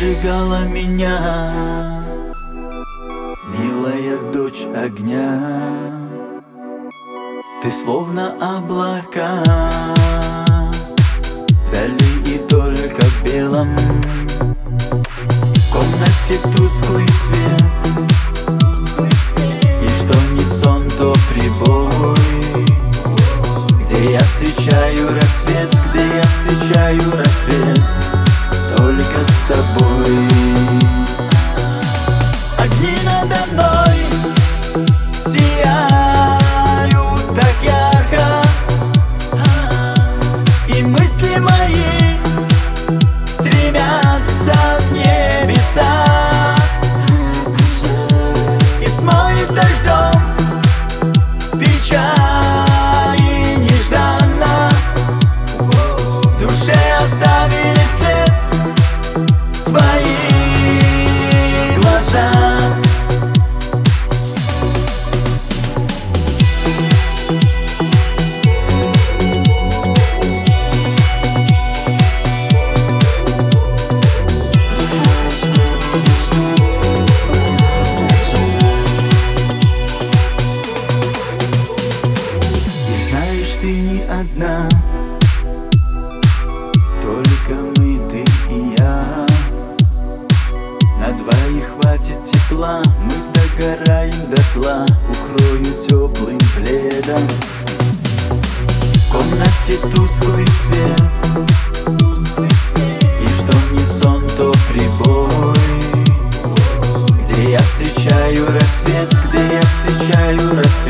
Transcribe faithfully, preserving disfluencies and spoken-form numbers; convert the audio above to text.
зажигала меня, милая дочь огня. Ты словно облака, вдали и только в белом. В комнате тусклый свет, и что не сон, то прибой. Где я встречаю рассвет, где я встречаю рассвет, только с тобой. Огни надо мной сияют так ярко, и мысли мои стремятся в небеса, и смоет дождем печали нежданно. В душе оставили след твои глаза. Ты не одна, только мы, ты и я. На двоих хватит тепла, мы догораем дотла. Укрою теплым пледом. В комнате тусклый свет, и что не сон, то прибой. Где я встречаю рассвет, где я встречаю рассвет,